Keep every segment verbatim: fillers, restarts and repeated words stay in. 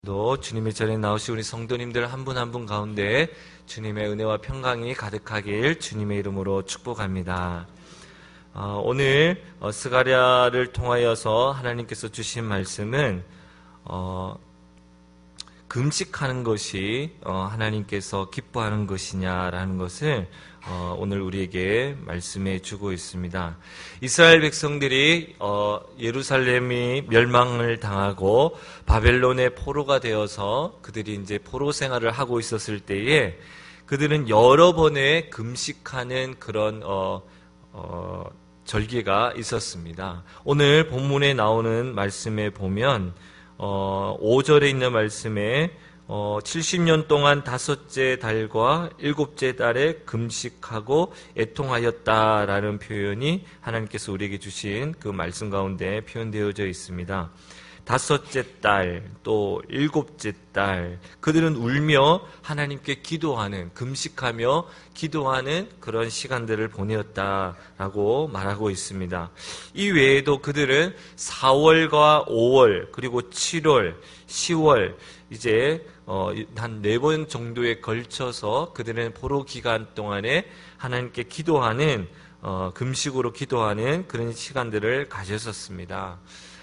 또 주님의 전에 나오신 우리 성도님들 한 분 한 분 가운데 주님의 은혜와 평강이 가득하길 주님의 이름으로 축복합니다. 어, 오늘 어, 스가랴를 통하여서 하나님께서 주신 말씀은 어, 금식하는 것이 어, 하나님께서 기뻐하는 것이냐라는 것을 어, 오늘 우리에게 말씀해 주고 있습니다. 이스라엘 백성들이 어, 예루살렘이 멸망을 당하고 바벨론의 포로가 되어서 그들이 이제 포로 생활을 하고 있었을 때에 그들은 여러 번의 금식하는 그런 어, 어, 절기가 있었습니다. 오늘 본문에 나오는 말씀에 보면 어, 오 절에 있는 말씀에 어, 칠십 년 동안 다섯째 달과 일곱째 달에 금식하고 애통하였다라는 표현이 하나님께서 우리에게 주신 그 말씀 가운데 표현되어져 있습니다. 다섯째 달, 또 일곱째 달, 그들은 울며 하나님께 기도하는, 금식하며 기도하는 그런 시간들을 보내었다라고 말하고 있습니다. 이 외에도 그들은 사월과 오월, 그리고 칠월, 시월, 이제 어, 한 네 번 정도에 걸쳐서 그들은 포로 기간 동안에 하나님께 기도하는, 어, 금식으로 기도하는 그런 시간들을 가졌었습니다.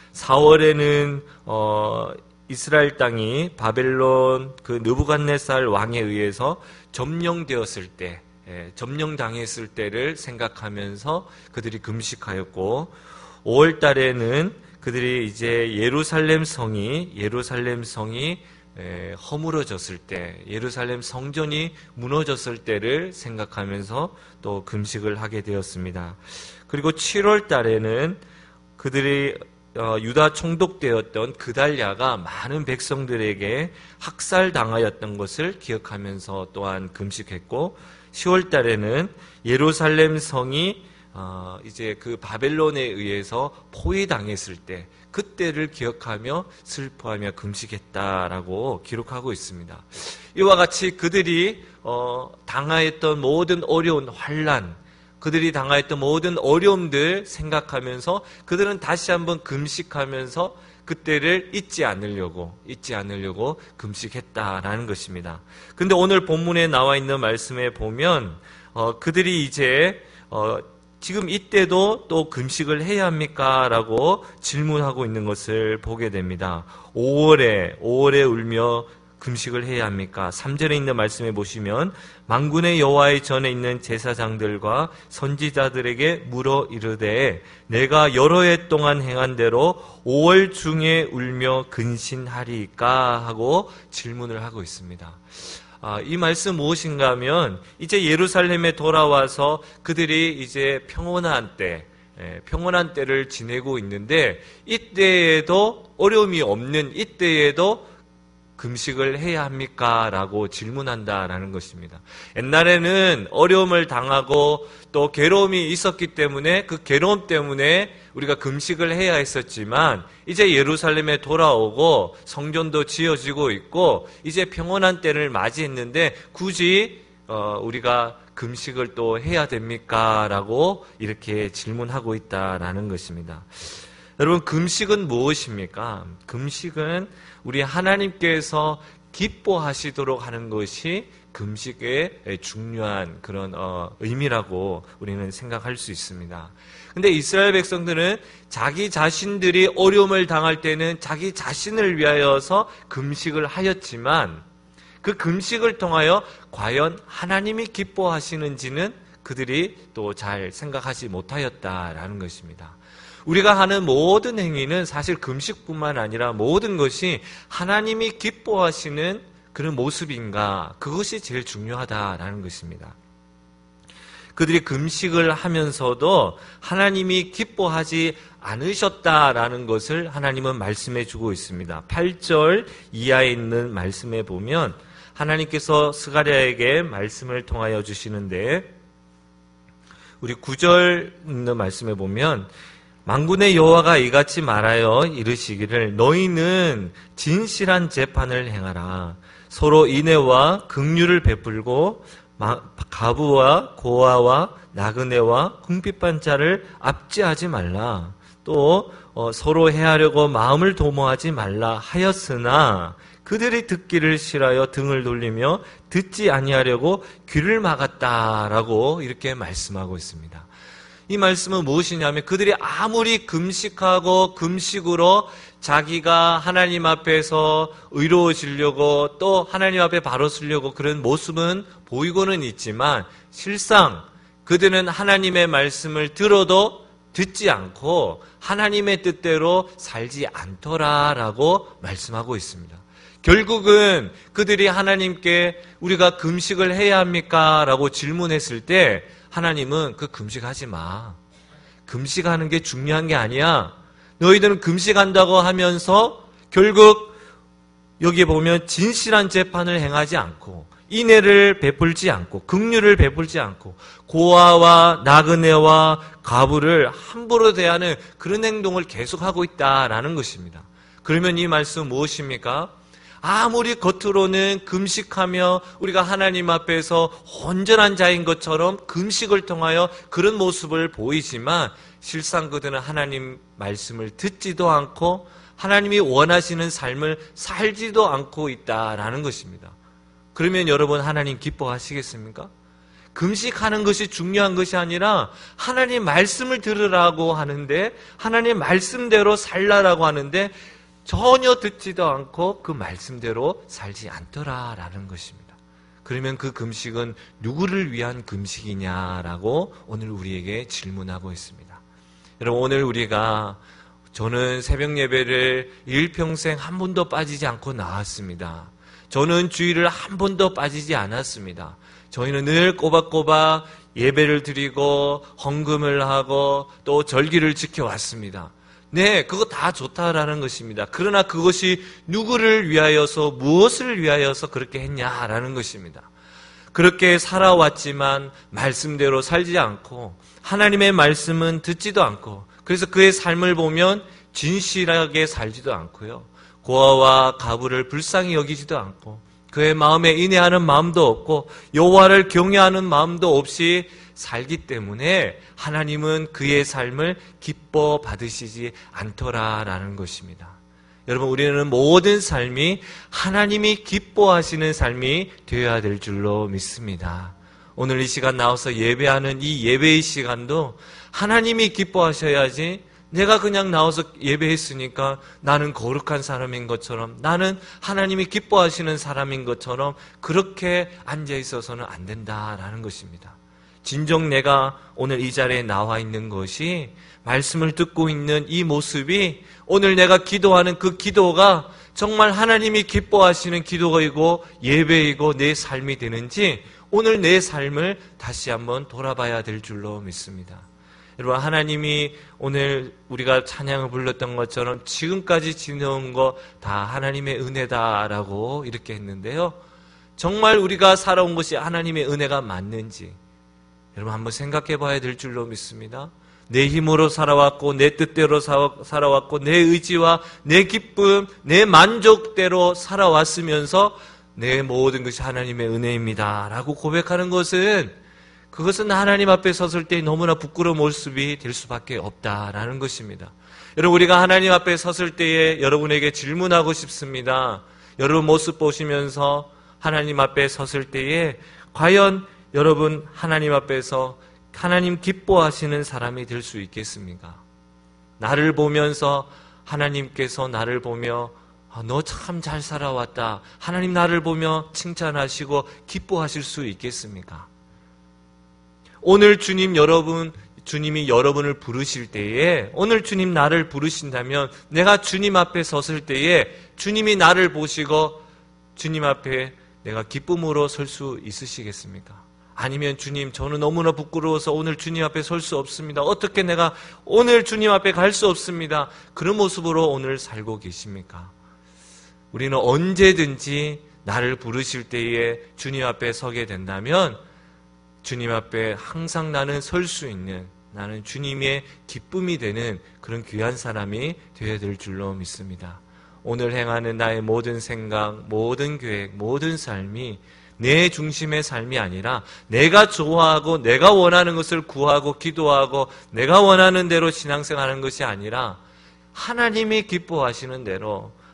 사월에는 어, 이스라엘 땅이 바벨론 그 느부갓네살 왕에 의해서 점령되었을 때, 예, 점령당했을 때를 생각하면서 그들이 금식하였고, 오월 달에는 그들이 이제 예루살렘 성이 예루살렘 성이 에, 허물어졌을 때, 예루살렘 성전이 무너졌을 때를 생각하면서 또 금식을 하게 되었습니다. 그리고 칠월 달에는 그들이 어, 유다 총독되었던 그달랴가 많은 백성들에게 학살당하였던 것을 기억하면서 또한 금식했고, 시월 달에는 예루살렘 성이 어, 이제 그 바벨론에 의해서 포위당했을 때, 그때를 기억하며 슬퍼하며 금식했다라고 기록하고 있습니다. 이와 같이 그들이 어, 당하였던 모든 어려운 환난, 그들이 당하였던 모든 어려움들 생각하면서 그들은 다시 한번 금식하면서 그때를 잊지 않으려고 잊지 않으려고 금식했다라는 것입니다. 근데 오늘 본문에 나와 있는 말씀에 보면 어, 그들이 이제 어, 지금 이때도 또 금식을 해야 합니까? 라고 질문하고 있는 것을 보게 됩니다. 오월에 오월에 울며 금식을 해야 합니까? 삼 절에 있는 말씀에 보시면 만군의 여호와의 전에 있는 제사장들과 선지자들에게 물어 이르되 내가 여러 해 동안 행한 대로 오월 중에 울며 근신하리까? 하고 질문을 하고 있습니다. 아, 이 말씀 무엇인가 하면 이제 예루살렘에 돌아와서 그들이 이제 평온한 때, 예, 평온한 때를 지내고 있는데 이때에도 어려움이 없는 이때에도 금식을 해야 합니까? 라고 질문한다라는 것입니다. 옛날에는 어려움을 당하고 또 괴로움이 있었기 때문에 그 괴로움 때문에 우리가 금식을 해야 했었지만 이제 예루살렘에 돌아오고 성전도 지어지고 있고 이제 평온한 때를 맞이했는데 굳이 어, 우리가 금식을 또 해야 됩니까? 라고 이렇게 질문하고 있다라는 것입니다. 여러분, 금식은 무엇입니까? 금식은 우리 하나님께서 기뻐하시도록 하는 것이 금식의 중요한 그런 어, 의미라고 우리는 생각할 수 있습니다. 근데 이스라엘 백성들은 자기 자신들이 어려움을 당할 때는 자기 자신을 위하여서 금식을 하였지만 그 금식을 통하여 과연 하나님이 기뻐하시는지는 그들이 또 잘 생각하지 못하였다라는 것입니다. 우리가 하는 모든 행위는 사실 금식뿐만 아니라 모든 것이 하나님이 기뻐하시는 그런 모습인가, 그것이 제일 중요하다라는 것입니다. 그들이 금식을 하면서도 하나님이 기뻐하지 않으셨다라는 것을 하나님은 말씀해 주고 있습니다. 팔 절 이하에 있는 말씀에 보면 하나님께서 스가랴에게 말씀을 통하여 주시는데 우리 구 절 있는 말씀에 보면 만군의 여호와가 이같이 말하여 이르시기를 너희는 진실한 재판을 행하라. 서로 인애와 긍휼을 베풀고 가부와 고아와 나그네와 궁핍한 자를 압제하지 말라. 또 서로 해하려고 마음을 도모하지 말라 하였으나 그들이 듣기를 싫어하여 등을 돌리며 듣지 아니하려고 귀를 막았다라고 이렇게 말씀하고 있습니다. 이 말씀은 무엇이냐면 그들이 아무리 금식하고 금식으로 자기가 하나님 앞에서 의로워지려고 또 하나님 앞에 바로 서려고 그런 모습은 보이고는 있지만 실상 그들은 하나님의 말씀을 들어도 듣지 않고 하나님의 뜻대로 살지 않더라라고 말씀하고 있습니다. 결국은 그들이 하나님께 우리가 금식을 해야 합니까? 라고 질문했을 때 하나님은 그 금식하지 마. 금식하는 게 중요한 게 아니야. 너희들은 금식한다고 하면서 결국 여기에 보면 진실한 재판을 행하지 않고 인애를 베풀지 않고 긍휼을 베풀지 않고 고아와 나그네와 과부를 함부로 대하는 그런 행동을 계속하고 있다라는 것입니다. 그러면 이 말씀은 무엇입니까? 아무리 겉으로는 금식하며 우리가 하나님 앞에서 온전한 자인 것처럼 금식을 통하여 그런 모습을 보이지만 실상 그들은 하나님 말씀을 듣지도 않고 하나님이 원하시는 삶을 살지도 않고 있다라는 것입니다. 그러면 여러분 하나님 기뻐하시겠습니까? 금식하는 것이 중요한 것이 아니라 하나님 말씀을 들으라고 하는데 하나님 말씀대로 살라라고 하는데 전혀 듣지도 않고 그 말씀대로 살지 않더라라는 것입니다. 그러면 그 금식은 누구를 위한 금식이냐라고 오늘 우리에게 질문하고 있습니다. 여러분 오늘 우리가 저는 새벽 예배를 일평생 한 번도 빠지지 않고 나왔습니다. 저는 주일을 한 번도 빠지지 않았습니다. 저희는 늘 꼬박꼬박 예배를 드리고 헌금을 하고 또 절기를 지켜왔습니다. 네, 그거 다 좋다라는 것입니다. 그러나 그것이 누구를 위하여서 무엇을 위하여서 그렇게 했냐라는 것입니다. 그렇게 살아왔지만 말씀대로 살지 않고 하나님의 말씀은 듣지도 않고 그래서 그의 삶을 보면 진실하게 살지도 않고요. 고아와 과부를 불쌍히 여기지도 않고 그의 마음에 인애하는 마음도 없고 여호와를 경외하는 마음도 없이 살기 때문에 하나님은 그의 삶을 기뻐 받으시지 않더라라는 것입니다. 여러분 우리는 모든 삶이 하나님이 기뻐하시는 삶이 되어야 될 줄로 믿습니다. 오늘 이 시간 나와서 예배하는 이 예배의 시간도 하나님이 기뻐하셔야지 내가 그냥 나와서 예배했으니까 나는 거룩한 사람인 것처럼 나는 하나님이 기뻐하시는 사람인 것처럼 그렇게 앉아있어서는 안 된다라는 것입니다. 진정 내가 오늘 이 자리에 나와 있는 것이 말씀을 듣고 있는 이 모습이 오늘 내가 기도하는 그 기도가 정말 하나님이 기뻐하시는 기도이고 예배이고 내 삶이 되는지 오늘 내 삶을 다시 한번 돌아봐야 될 줄로 믿습니다. 여러분 하나님이 오늘 우리가 찬양을 불렀던 것처럼 지금까지 지내온 거 다 하나님의 은혜다라고 이렇게 했는데요. 정말 우리가 살아온 것이 하나님의 은혜가 맞는지 여러분 한번 생각해 봐야 될 줄로 믿습니다. 내 힘으로 살아왔고 내 뜻대로 살아왔고 내 의지와 내 기쁨, 내 만족대로 살아왔으면서 내 모든 것이 하나님의 은혜입니다 라고 고백하는 것은 그것은 하나님 앞에 섰을 때 너무나 부끄러운 모습이 될 수밖에 없다라는 것입니다. 여러분 우리가 하나님 앞에 섰을 때에 여러분에게 질문하고 싶습니다. 여러분 모습 보시면서 하나님 앞에 섰을 때에 과연 여러분 하나님 앞에서 하나님 기뻐하시는 사람이 될 수 있겠습니까? 나를 보면서 하나님께서 나를 보며 너 참 잘 살아왔다. 하나님 나를 보며 칭찬하시고 기뻐하실 수 있겠습니까? 오늘 주님 여러분, 주님이 여러분을 부르실 때에 오늘 주님 나를 부르신다면 내가 주님 앞에 섰을 때에 주님이 나를 보시고 주님 앞에 내가 기쁨으로 설 수 있으시겠습니까? 아니면 주님 저는 너무나 부끄러워서 오늘 주님 앞에 설 수 없습니다. 어떻게 내가 오늘 주님 앞에 갈 수 없습니다. 그런 모습으로 오늘 살고 계십니까? 우리는 언제든지 나를 부르실 때에 주님 앞에 서게 된다면 주님 앞에 항상 나는 설 수 있는 나는 주님의 기쁨이 되는 그런 귀한 사람이 되어야 될 줄로 믿습니다. 오늘 행하는 나의 모든 생각, 모든 계획, 모든 삶이 내 중심의 삶이 아니라 내가 좋아하고 내가 원하는 것을 구하고 기도하고 내가 원하는 대로 신앙생활하는 것이 아니라 하나님이 기뻐하시는 대로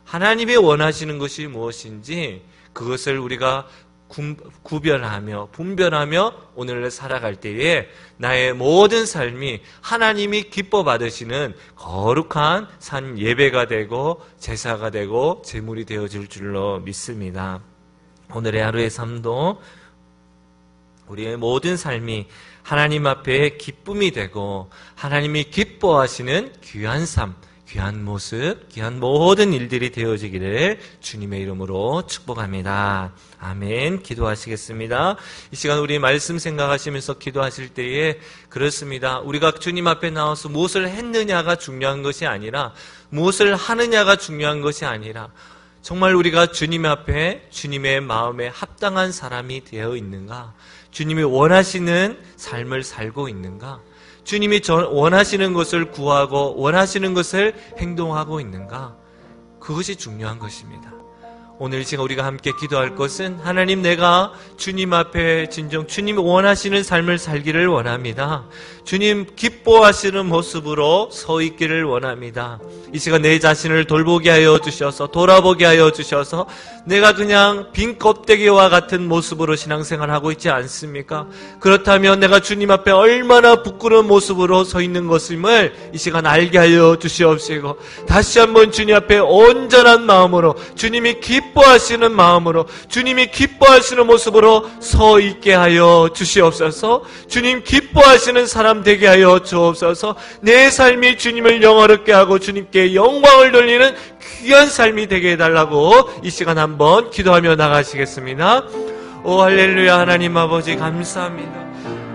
하나님이 원하시는 것이 무엇인지 그것을 우리가 구별하며 분별하며 오늘을 살아갈 때에 나의 모든 삶이 하나님이 기뻐 받으시는 거룩한 산 예배가 되고 제사가 되고 제물이 되어질 줄로 믿습니다. 오늘의 하루의 삶도 우리의 모든 삶이 하나님 앞에 기쁨이 되고 하나님이 기뻐하시는 귀한 삶, 귀한 모습, 귀한 모든 일들이 되어지기를 주님의 이름으로 축복합니다. 아멘. 기도하시겠습니다. 이 시간 우리 말씀 생각하시면서 기도하실 때에 그렇습니다. 우리가 주님 앞에 나와서 무엇을 했느냐가 중요한 것이 아니라 무엇을 하느냐가 중요한 것이 아니라 정말 우리가 주님 앞에 주님의 마음에 합당한 사람이 되어 있는가? 주님이 원하시는 삶을 살고 있는가? 주님이 원하시는 것을 구하고 원하시는 것을 행동하고 있는가? 그것이 중요한 것입니다. 오늘 이 시간 우리가 함께 기도할 것은 하나님, 내가 주님 앞에 진정 주님이 원하시는 삶을 살기를 원합니다. 주님 기뻐하시는 모습으로 서 있기를 원합니다. 이 시간 내 자신을 돌보게 하여 주셔서 돌아보게 하여 주셔서 내가 그냥 빈 껍데기와 같은 모습으로 신앙생활하고 있지 않습니까? 그렇다면 내가 주님 앞에 얼마나 부끄러운 모습으로 서 있는 것임을 이 시간 알게 하여 주시옵시고 다시 한번 주님 앞에 온전한 마음으로 주님이 기뻐하시는 마음으로 주님이 기뻐하시는 모습으로 서 있게 하여 주시옵소서. 주님 기뻐하시는 사람 되게 하여 주옵소서. 내 삶이 주님을 영화롭게 하고 주님께 영광을 돌리는 귀한 삶이 되게 해달라고 이 시간 한번 기도하며 나가시겠습니다. 오 할렐루야. 하나님 아버지 감사합니다.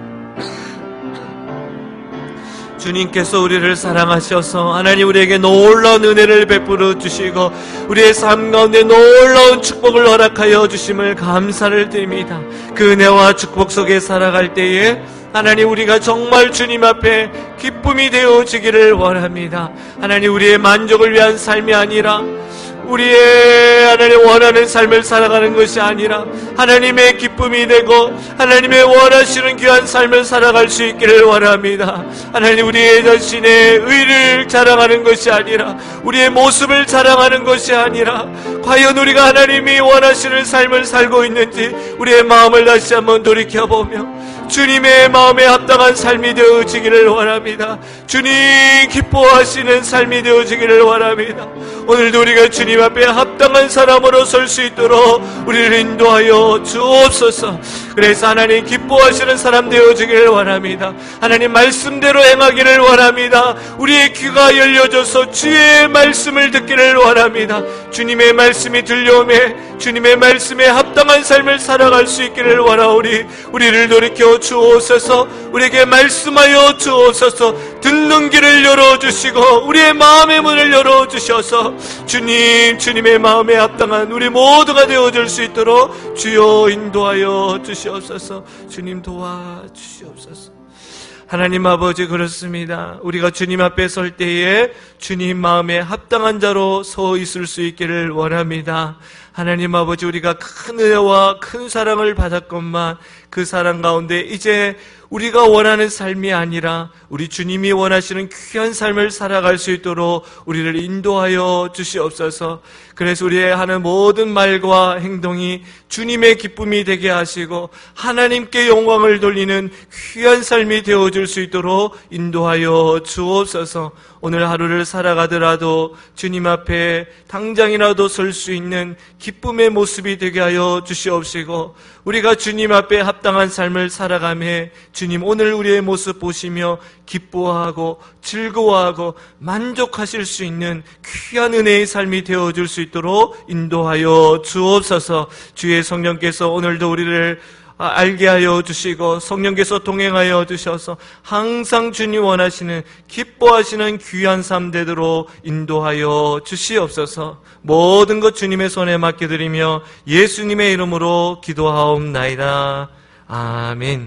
주님께서 우리를 사랑하셔서 하나님 우리에게 놀라운 은혜를 베풀어 주시고 우리의 삶 가운데 놀라운 축복을 허락하여 주심을 감사를 드립니다. 그 은혜와 축복 속에 살아갈 때에 하나님 우리가 정말 주님 앞에 기쁨이 되어지기를 원합니다. 하나님 우리의 만족을 위한 삶이 아니라 우리의 하나님 원하는 삶을 살아가는 것이 아니라 하나님의 기쁨이 되고 하나님의 원하시는 귀한 삶을 살아갈 수 있기를 원합니다. 하나님 우리의 자신의 의를 자랑하는 것이 아니라 우리의 모습을 자랑하는 것이 아니라 과연 우리가 하나님이 원하시는 삶을 살고 있는지 우리의 마음을 다시 한번 돌이켜보며 주님의 마음에 합당한 삶이 되어지기를 원합니다. 주님 기뻐하시는 삶이 되어지기를 원합니다. 오늘도 우리가 주님 앞에 합당한 사람으로 설 수 있도록 우리를 인도하여 주옵소서. 그래서 하나님 기뻐하시는 사람 되어지기를 원합니다. 하나님 말씀대로 행하기를 원합니다. 우리의 귀가 열려져서 주의 말씀을 듣기를 원합니다. 주님의 말씀이 들려오매 주님의 말씀에 합당한 삶을 살아갈 수 있기를 원하오니 우리를 돌이켜 주옵소서. 우리에게 말씀하여 주옵소서. 듣는 길을 열어주시고 우리의 마음의 문을 열어주셔서 주님 주님의 마음에 합당한 우리 모두가 되어줄 수 있도록 주여 인도하여 주시옵소서. 주님 도와주시옵소서. 하나님 아버지 그렇습니다. 우리가 주님 앞에 설 때에 주님 마음에 합당한 자로 서 있을 수 있기를 원합니다. 하나님 아버지 우리가 큰 은혜와 큰 사랑을 받았건만 그 사랑 가운데 이제 우리가 원하는 삶이 아니라 우리 주님이 원하시는 귀한 삶을 살아갈 수 있도록 우리를 인도하여 주시옵소서. 그래서 우리의 하는 모든 말과 행동이 주님의 기쁨이 되게 하시고 하나님께 영광을 돌리는 귀한 삶이 되어줄 수 있도록 인도하여 주옵소서. 오늘 하루를 살아가더라도 주님 앞에 당장이라도 설 수 있는 기쁨의 모습이 되게 하여 주시옵시고 우리가 주님 앞에 합당한 삶을 살아가며 주님 오늘 우리의 모습 보시며 기뻐하고 즐거워하고 만족하실 수 있는 귀한 은혜의 삶이 되어줄 수 있도록 인도하여 주옵소서. 주의 성령께서 오늘도 우리를 알게 하여 주시고 성령께서 동행하여 주셔서 항상 주님 원하시는 기뻐하시는 귀한 삶 되도록 인도하여 주시옵소서. 모든 것 주님의 손에 맡겨드리며 예수님의 이름으로 기도하옵나이다. 아멘.